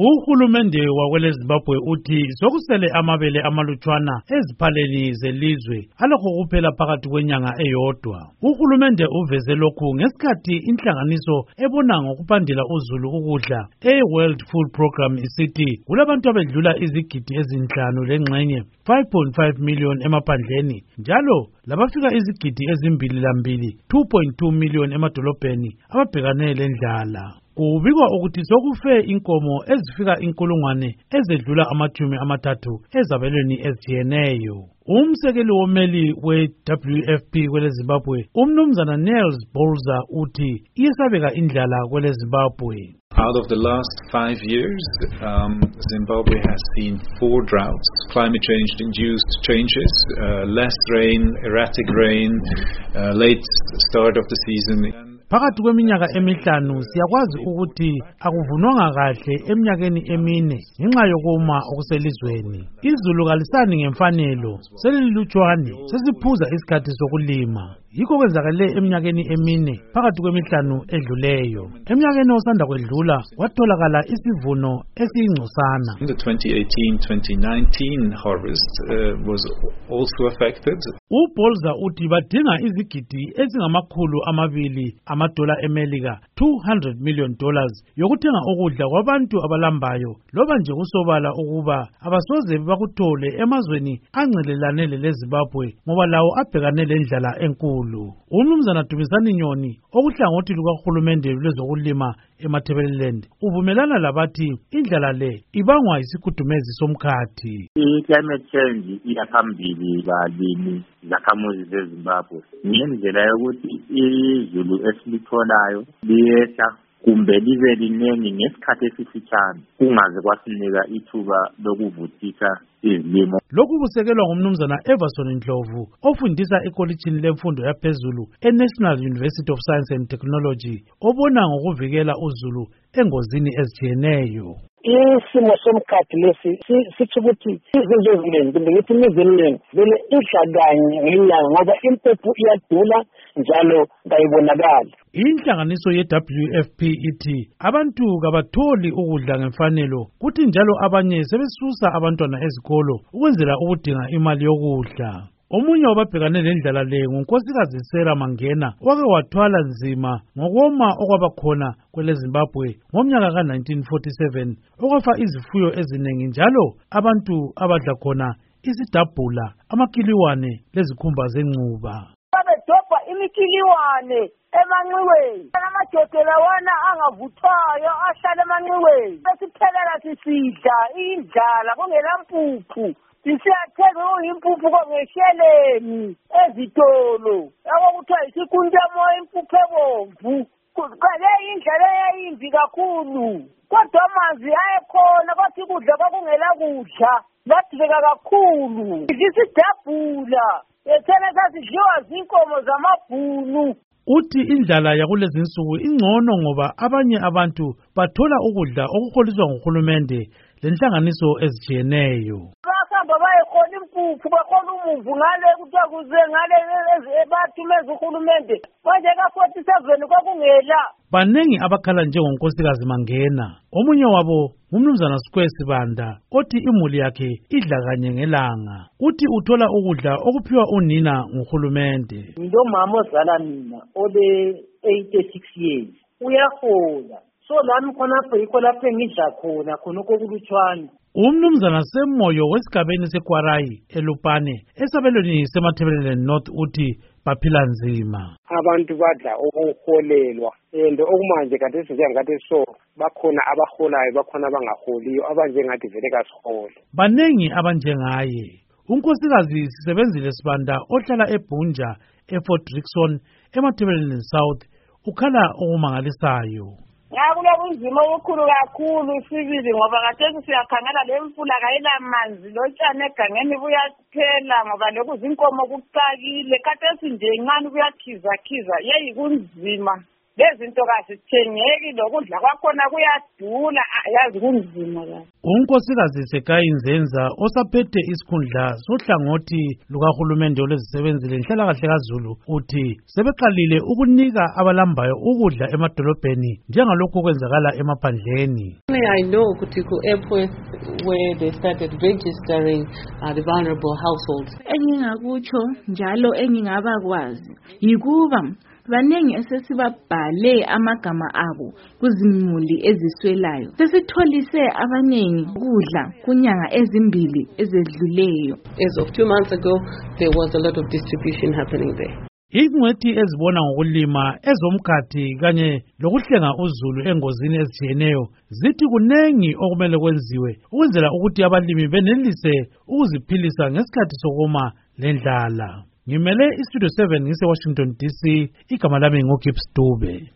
Uhulumende wakwele Zimbabwe uthi sokusele amabele amalutshwana eziphaleni zelizwe alokho kuphela phakathi kwenyanga eyodwa. Uhulumende uveze lokhu ngesikhathi inhlanganiso ebona ngokupandela uzulu ukudla World Food Program isithi kulabantu abedlula izigidi ezinhlanu lengxenye 5.5 million emaphandleni njalo labafika izigidi ezimbili lambili 2.2 million emadolobheni ababhekane lendlala. Kubikwa ukuthi sokufe inkomo ezifika inkulungwane ezedlula amachumi amathathu ezabelweni ezitshiyeneyo. Umsekeli womeli we-WFP kwele Zimbabwe, umnumzana Nels Bolza uthi iyesabeka indlala kwele Zimbabwe. Out of the last 5 years, Zimbabwe has seen 4 droughts, climate change-induced changes, less rain, erratic rain, late start of the season. Phakathi kweminyaka emihlanu siyakwazi ukuthi akuvunwanga kahle eminyakeni emine ngenxa yokuma okuselizweni. Izulu kalisani ngemfanelo, selilutshwane, sesiphuza isikhathi sokulima. Yikho kwenzakale eminyakeni emine phakathi kwemihlanu edluleyo. Eminyakeni osanda kwedlula kwatholakala isivuno esiyingcosana. The 2018-2019 harvest was also affected. UBolza uthi badinga izigidi ezingamakhulu amabili $200 million yokuthenga ukudla kwabantu abalambayo loba nje kusobala ukuba abasoze bakuthole emazweni angcelelane leZimbabwe ngoba lawo abhekane lendlala enkulu. Umnumzana Dumisani Nyoni okuhlangothi lukahulumende lwezokulima eMatabeleland uvumelana labathi indlala le ibangwa isikhudumezi somkhathi. I-climate change iyaphambili balimi zakhamuzi zeZimbabwe ngendlela yokuthi izulu esilitholayo liyehla kumbe libe liningi ngesikhathi esifitshane kungaze kwasinika ithuba lokuvuthisa izilimo. Lokhu kusekelwa ngumnumzana Everson Ndlovu ofundisa ekolitshini lemfundo yaphezulu eNational University of Science and Technology obona ngokuvikela uzulu engozini ezitshiyeneyo. Isimo somkhathi lesi sithi ukuthi izinto eziningi kumbe ngithi imizi eminingi vele idla kanye ngenyanga ngoba impuphu iyadula njalo ngayibonakala. Inhlanganiso ye-WFP ithi abantu kabatholi ukudla ngemfanelo kuthi njalo abanye sebesusa abantwana ezikolo ukwenzela ukudinga imali yokudla. Omunye wababhekane lendlala le ngunkosikazi Sarah Mangena wake wathwala nzima ngokoma okwabakhona kwele Zimbabwe ngomnyaka ka-1947 okwafa izifuyo eziningi njalo abantu abadla khona isidabhula, amakiliwane lezikhumba zencuba. Babedobha imikiliwane emanxiweni, amajodela wana angavuthwayo ahlala emanxiweni, besiphelela sisidla indlala kungelampuphu. Sisiyathenga impuphu kongesheleni ezitolo yabo kuthiwa isikunjamo impuphu ebomvu kale indlela eyimbi kakhulu kodwa amanzi ayekhona kwathi kudla kwakungela kudla badileka kakhulu isidabhula ethena sasidliwa zinkomo zamabhunu. Uthi indlala yakulezi insuku ingcono ngoba abanye abantu bathola ukudla okuholiswa nguhulumende lenhlanganiso ezitshiyeneyo. Bayekhona impuphu bakhona umumvu ngale kuthiwa kuze ngale bathumeza uhulumende manje ka-47 kwakungela. Banengi abakhala njengonkosikazi Mangena. Omunye wabo ngumnumzana Square Sibanda othi imuli yakhe idla kanye ngelanga. Uthi uthola ukudla okuphiwa unina nguhulumende. Ndomama ozala mina ole 86 years uyahola. So lami khonapho yikho lapho engidla khona okulutshwane. Umnumzana Semoyo wesigabeni seKwarayi eLupane esabelweni seMatabeleland North uthi baphila nzima. Abantu badla okuholelwa okumanje kade sizengathi so bakhona abaholayo bakhona abangaholiyo abanjengathi vele kasihole. Banengi abanjengaye. Unkosikazi Sisebenzile Sibanda ohlala eBunja eFort Rickson eMatabeleland South ukhala okumangalisayo. Kulobunzima obukhulu kakhulu sibili ngoba kade siyakhangela lemfula kayilamanzi lotshani egangeni buyaphela ngoba lokhu zinkomo kucakile kade sinje incane kuyakhiza yeyi kunzima lezinto kasithengeki lokudla kwakhona kuyadula yazi kunzima la. unkosikazi Sekayi Nzenza osaphethe isikhundla sohlangothi lukahulumende olwezisebenzi lenhlalakahle kaZulu uthi sebeqalile ukunika abalambayo ukudla emadolobheni njengalokho kwenzakala emaphandleni. I know Kutiko Airport where they started registering the vulnerable households. Engingakutsho njalo engingabakwazi yikuba banengi esesibabhale amagama abo kuzimuli eziswelayo. Sesitholise abanengi ukudla kunyanga ezimbili ezedluleyo. As of 2 months ago, there was a lot of distribution happening there. Ingcwethi ezibona ngokulima ezomkhathi kanye lokuhlenga uzulu engozini ezitshiyeneyo zithi kunengi okumele kwenziwe ukwenzela ukuthi abalimi benelise ukuziphilisa ngesikhathi sokoma lendlala. Ngimele iStudio 7 ngise Washington DC, igama lami ngoGibbs Dube.